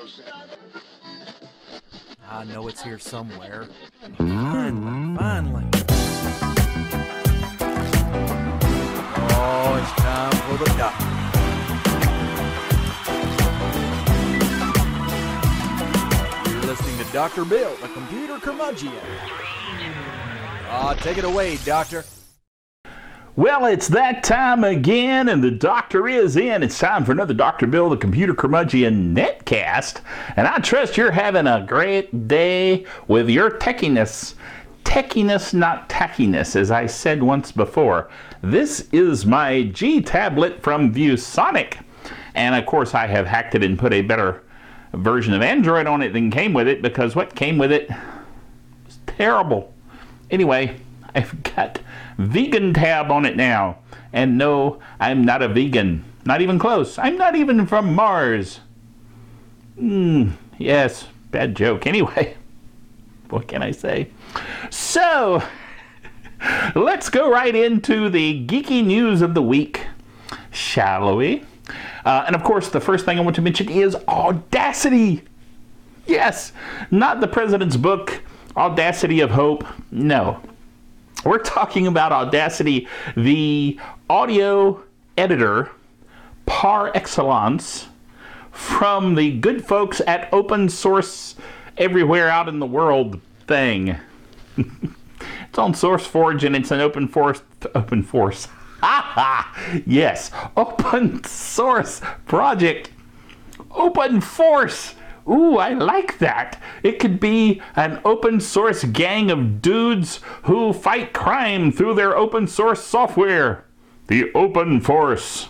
I know it's here somewhere. Finally. Oh, it's time for the doctor. You're listening to Dr. Bill, the computer curmudgeon. Take it away, Doctor. Well, it's that time again, and the doctor is in. It's time for another Dr. Bill, the Computer Curmudgeon Netcast. And I trust you're having a great day with your techiness. Techiness, not tackiness, as I said once before. This is my G tablet from ViewSonic. And of course, I have hacked it and put a better version of Android on it than came with it, because what came with it was terrible. Anyway, I've got vegan tab on it now. And no, I'm not a vegan. Not even close. I'm not even from Mars. Yes, bad joke. Anyway, what can I say? So, let's go right into the geeky news of the week, shall we? And of course, the first thing I want to mention is Audacity. Yes, not the president's book, Audacity of Hope. No. We're talking about Audacity, the audio editor par excellence from the good folks at Open Source Everywhere Out in the World thing. It's on SourceForge and it's an open source. Yes, open source project. Open Force. Ooh, I like that. It could be an open source gang of dudes who fight crime through their open source software. The Open Force.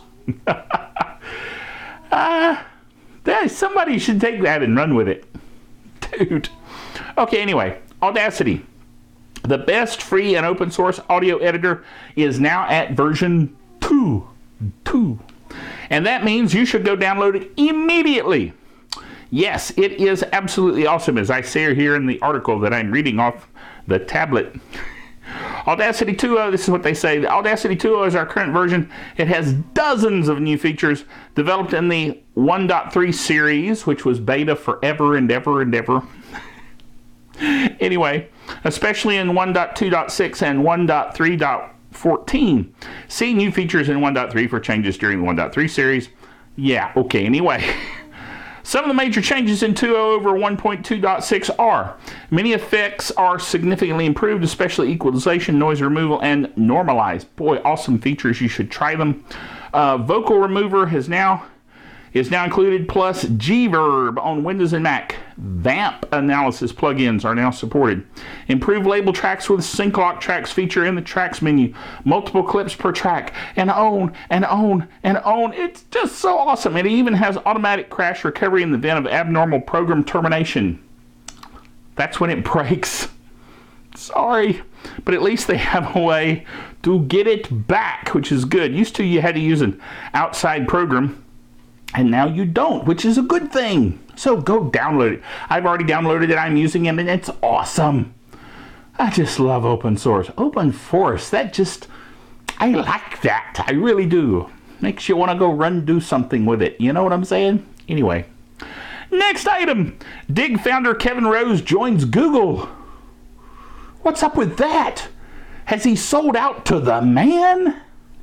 Somebody should take that and run with it. Dude. Okay, anyway, Audacity. The best free and open source audio editor is now at version 2. And that means you should go download it immediately. Yes, it is absolutely awesome, as I say here in the article that I'm reading off the tablet. Audacity 2.0, this is what they say. The Audacity 2.0 is our current version. It has dozens of new features developed in the 1.3 series, which was beta forever and ever and ever. Anyway, especially in 1.2.6 and 1.3.14. See new features in 1.3 for changes during the 1.3 series. Yeah, okay, anyway. Some of the major changes in 2.0 over 1.2.6 are: many effects are significantly improved, especially equalization, noise removal, and normalize. Boy, awesome features. You should try them. Vocal Remover is now included, plus Gverb on Windows and Mac. Vamp analysis plugins are now supported. Improved label tracks with sync lock tracks feature in the tracks menu. Multiple clips per track. And on. It's just so awesome. It even has automatic crash recovery in the event of abnormal program termination. That's when it breaks. Sorry. But at least they have a way to get it back, which is good. Used to, you had to use an outside program. And now you don't, which is a good thing. So go download it. I've already downloaded it. I'm using it, and it's awesome. I just love open source. Open Force, I like that. I really do. Makes you want to go run do something with it. You know what I'm saying? Anyway. Next item. Dig founder Kevin Rose joins Google. What's up with that? Has he sold out to the man?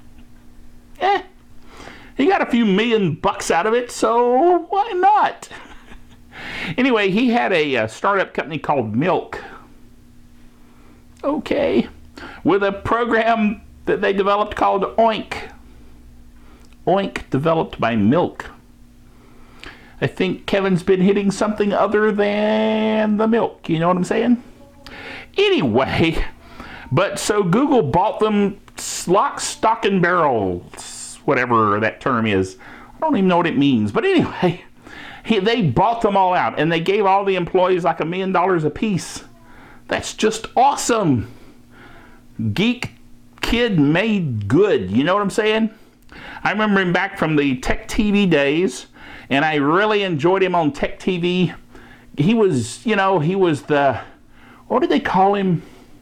He got a few $1,000,000 out of it, so why not? Anyway, he had a startup company called Milk. Okay. With a program that they developed called Oink. Oink, developed by Milk. I think Kevin's been hitting something other than the milk. You know what I'm saying? Anyway, but so Google bought them lock, stock, and barrels. Whatever that term is. I don't even know what it means. But anyway, they bought them all out. And they gave all the employees like $1 million a piece. That's just awesome. Geek kid made good. You know what I'm saying? I remember him back from the Tech TV days. And I really enjoyed him on Tech TV. He was the... What did they call him?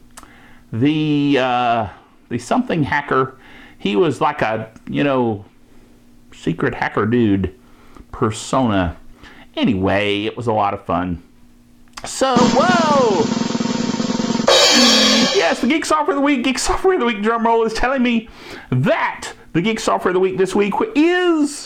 The something hacker. He was like a, secret hacker dude persona. Anyway, it was a lot of fun. So, whoa! Yes, the Geek Software of the Week, Geek Software of the Week drum roll is telling me that the Geek Software of the Week this week is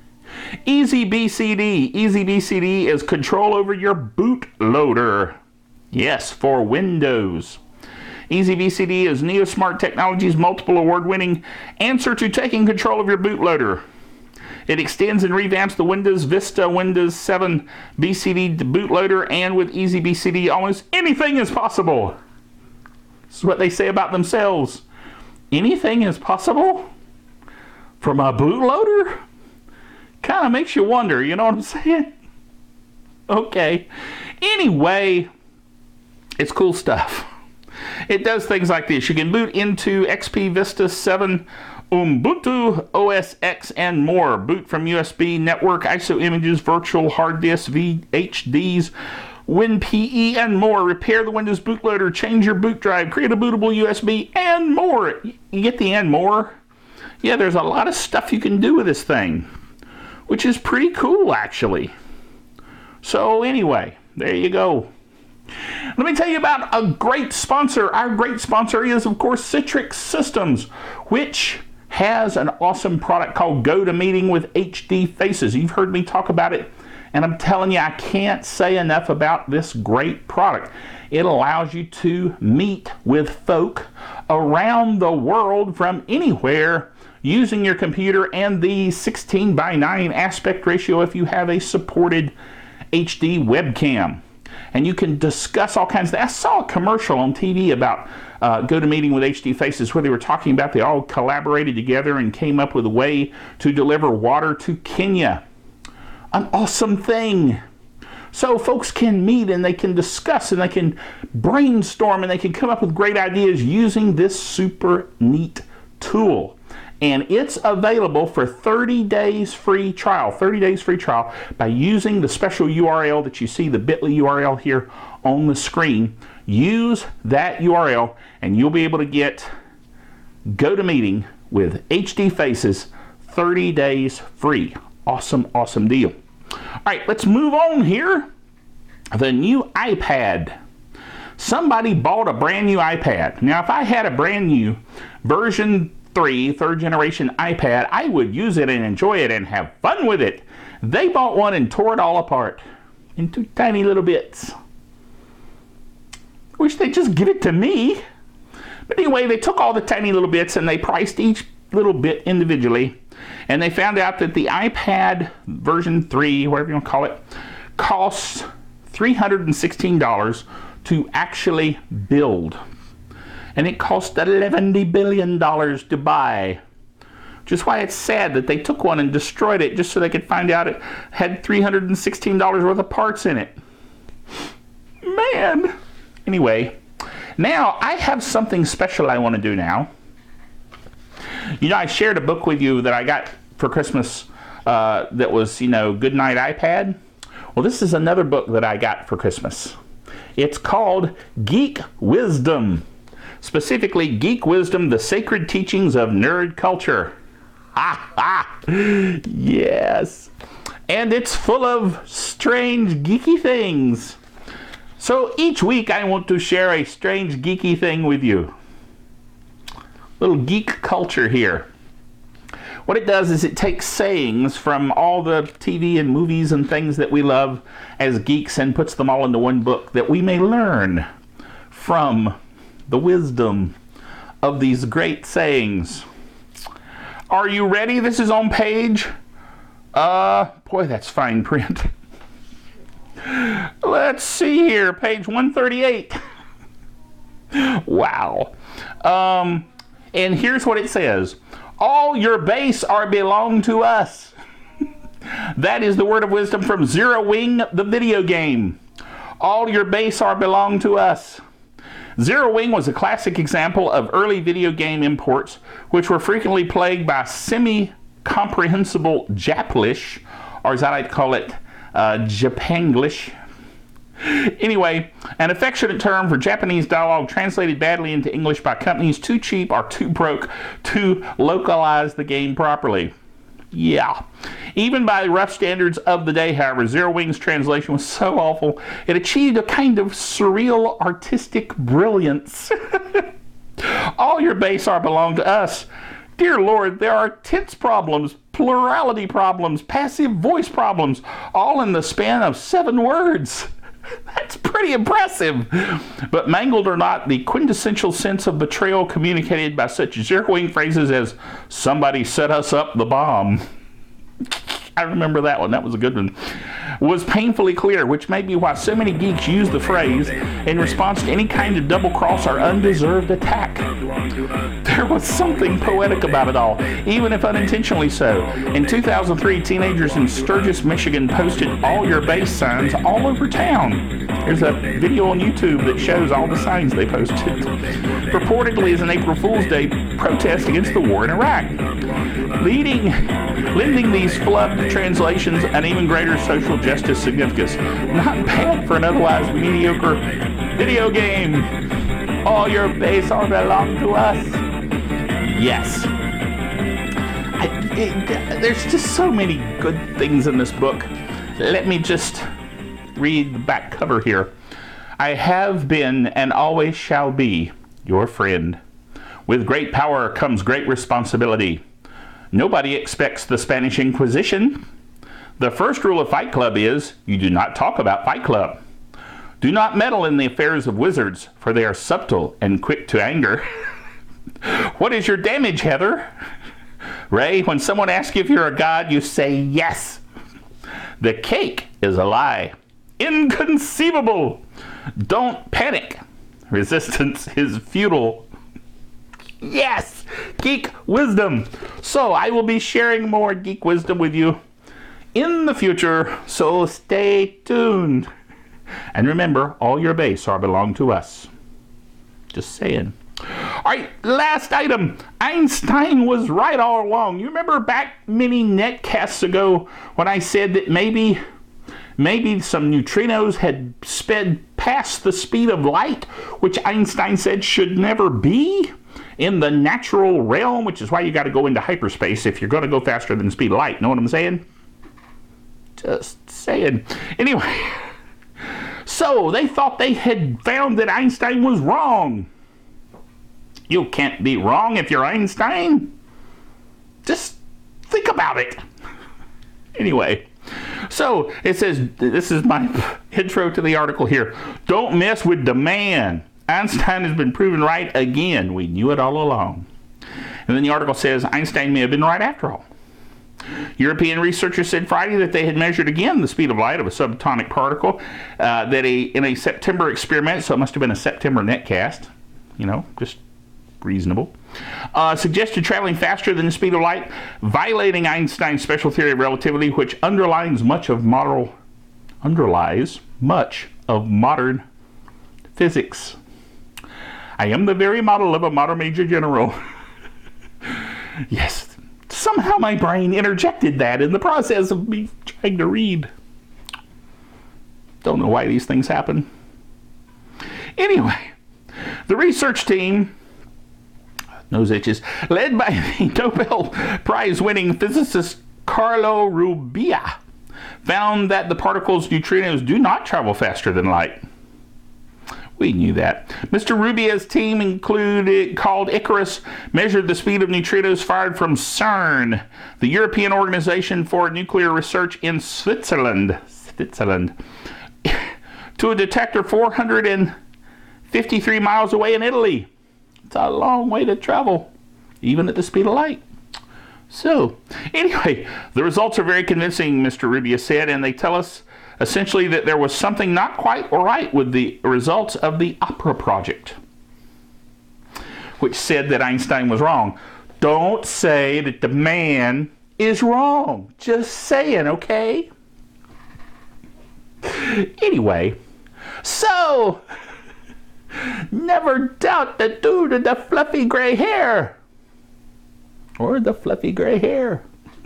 EasyBCD. EasyBCD is control over your bootloader. Yes, for Windows. EasyBCD is NeoSmart Technologies' multiple award-winning answer to taking control of your bootloader. It extends and revamps the Windows Vista Windows 7 BCD bootloader, and with EasyBCD, almost anything is possible. This is what they say about themselves. Anything is possible? From a bootloader? Kind of makes you wonder, you know what I'm saying? Okay. Anyway, it's cool stuff. It does things like this. You can boot into XP Vista 7, Ubuntu OS X, and more. Boot from USB, network, ISO images, virtual hard disks, VHDs, WinPE, and more. Repair the Windows bootloader, change your boot drive, create a bootable USB, and more. You get the and more? Yeah, there's a lot of stuff you can do with this thing, which is pretty cool, actually. So anyway, there you go. Let me tell you about a great sponsor. Our great sponsor is, of course, Citrix Systems, which has an awesome product called GoToMeeting with HD Faces. You've heard me talk about it, and I'm telling you, I can't say enough about this great product. It allows you to meet with folk around the world from anywhere using your computer and the 16:9 aspect ratio if you have a supported HD webcam. And you can discuss all kinds of things. I saw a commercial on TV about GoToMeeting with HD Faces where they were talking about they all collaborated together and came up with a way to deliver water to Kenya. An awesome thing. So folks can meet and they can discuss and they can brainstorm and they can come up with great ideas using this super neat tool. And it's available for 30 days free trial. 30 days free trial by using the special URL that you see, the bit.ly URL here on the screen. Use that URL and you'll be able to get GoToMeeting with HD Faces 30 days free. Awesome, awesome deal. All right, let's move on here. The new iPad. Somebody bought a brand new iPad. Now, if I had a brand new version 3, third generation iPad, I would use it and enjoy it and have fun with it. They bought one and tore it all apart into tiny little bits. Wish they'd just give it to me. But anyway, they took all the tiny little bits and they priced each little bit individually. And they found out that the iPad version 3, whatever you want to call it, costs $316 to actually build. And it cost $11 billion to buy. Which is why it's sad that they took one and destroyed it just so they could find out it had $316 worth of parts in it. Man. Anyway, now I have something special I want to do now. You know, I shared a book with you that I got for Christmas that was, you know, Goodnight iPad. Well, this is another book that I got for Christmas. It's called Geek Wisdom. Specifically, Geek Wisdom, The Sacred Teachings of Nerd Culture. Ha ha! Yes. And it's full of strange, geeky things. So each week I want to share a strange, geeky thing with you. Little geek culture here. What it does is it takes sayings from all the TV and movies and things that we love as geeks and puts them all into one book that we may learn from the wisdom of these great sayings. Are you ready? This is on page, boy, that's fine print. Let's see here, page 138. Wow. And here's what it says. All your base are belong to us. That is the word of wisdom from Zero Wing, the video game. All your base are belong to us. Zero Wing was a classic example of early video game imports, which were frequently plagued by semi-comprehensible Japlish, or as I like to call it, Japanglish. Anyway, an affectionate term for Japanese dialogue translated badly into English by companies too cheap or too broke to localize the game properly. Yeah. Even by rough standards of the day, however, Zero Wing's translation was so awful, it achieved a kind of surreal artistic brilliance. All your base are belong to us. Dear Lord, there are tense problems, plurality problems, passive voice problems, all in the span of 7 words. That's pretty impressive. But mangled or not, the quintessential sense of betrayal communicated by such zero-wing phrases as, somebody set us up the bomb. I remember that one. That was a good one. Was painfully clear, which may be why so many geeks use the phrase in response to any kind of double-cross or undeserved attack. There was something poetic about it all, even if unintentionally so. In 2003, teenagers in Sturgis, Michigan posted all your base signs all over town. There's a video on YouTube that shows all the signs they posted. Purportedly as an April Fool's Day protest against the war in Iraq. Lending these flubbed translations an even greater social justice significance. Not bad for an otherwise mediocre video game. All your base are belong to us. Yes. There's just so many good things in this book. Let me just read the back cover here. I have been and always shall be your friend. With great power comes great responsibility. Nobody expects the Spanish Inquisition. The first rule of Fight Club is, you do not talk about Fight Club. Do not meddle in the affairs of wizards, for they are subtle and quick to anger. What is your damage, Heather? Ray, when someone asks you if you're a god, you say yes. The cake is a lie. Inconceivable. Don't panic. Resistance is futile. Yes, geek wisdom. So I will be sharing more geek wisdom with you in the future, so stay tuned. And remember, all your base are belong to us. Just saying. All right, last item. Einstein was right all along. You remember back many netcasts ago when I said that maybe some neutrinos had sped past the speed of light, which Einstein said should never be in the natural realm, which is why you got to go into hyperspace if you're going to go faster than the speed of light. Know what I'm saying? Just saying. Anyway, so they thought they had found that Einstein was wrong. You can't be wrong if you're Einstein. Just think about it. Anyway, so it says, this is my intro to the article here. Don't mess with the man. Einstein has been proven right again. We knew it all along. And then the article says Einstein may have been right after all. European researchers said Friday that they had measured again the speed of light of a subatomic particle in a September experiment, so it must have been a September netcast. You know, just reasonable. Suggested traveling faster than the speed of light, violating Einstein's special theory of relativity, which underlies much of modern physics. I am the very model of a modern major general. Yes, somehow my brain interjected that in the process of me trying to read. Don't know why these things happen. Anyway, the research team, nose itches, led by the Nobel Prize-winning physicist Carlo Rubbia, found that the particles neutrinos do not travel faster than light. We knew that. Mr. Rubbia's team called Icarus, measured the speed of neutrinos fired from CERN, the European Organization for Nuclear Research in Switzerland, to a detector 453 miles away in Italy. It's a long way to travel, even at the speed of light. So, anyway, the results are very convincing, Mr. Rubbia said, and they tell us essentially that there was something not quite right with the results of the Opera project, which said that Einstein was wrong. Don't say that the man is wrong. Just saying, okay? Anyway, so never doubt the dude with the fluffy gray hair. Or the fluffy gray hair.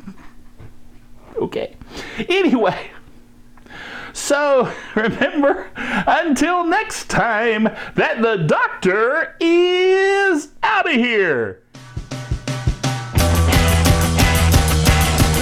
Okay. Anyway, so remember, until next time, that the doctor is out of here.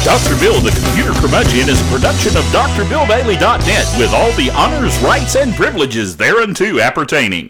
Dr. Bill, the Computer Curmudgeon, is a production of DrBillDaily.net with all the honors, rights, and privileges thereunto appertaining.